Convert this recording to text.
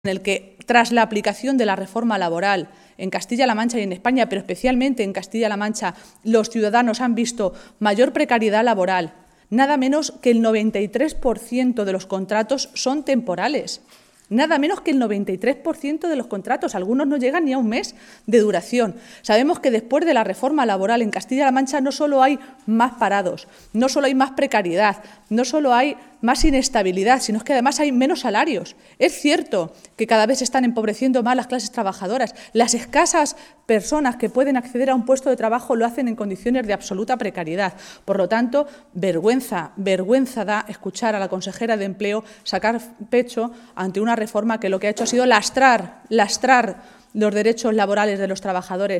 en el que, tras la aplicación de la reforma laboral en Castilla-La Mancha y en España, pero especialmente en Castilla-La Mancha, los ciudadanos han visto mayor precariedad laboral. Nada menos que el 93% de los contratos son temporales. Nada menos que el 93% de los contratos, algunos no llegan ni a un mes de duración. Sabemos que después de la reforma laboral en Castilla-La Mancha no solo hay más parados, no solo hay más precariedad, no solo hay más inestabilidad, sino que además hay menos salarios. Es cierto que cada vez se están empobreciendo más las clases trabajadoras. Las escasas personas que pueden acceder a un puesto de trabajo lo hacen en condiciones de absoluta precariedad. Por lo tanto, vergüenza da escuchar a la consejera de Empleo sacar pecho ante una reforma que lo que ha hecho ha sido lastrar los derechos laborales de los trabajadores.